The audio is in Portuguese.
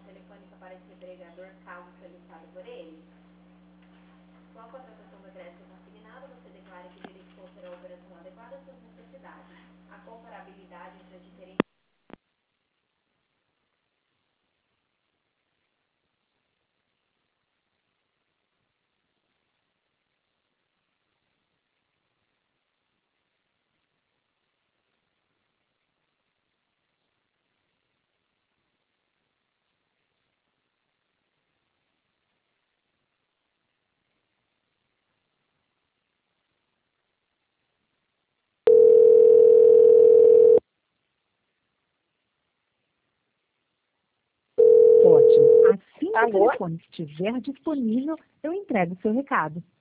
telefônica para esse empregador caso solicitado por ele. Com a contratação do crédito consignado, você declara que verificou ser a operação adequada às suas necessidades. A comparabilidade entre as diferentes Ótimo. Assim que o Alô? telefone estiver disponível, eu entrego o seu recado.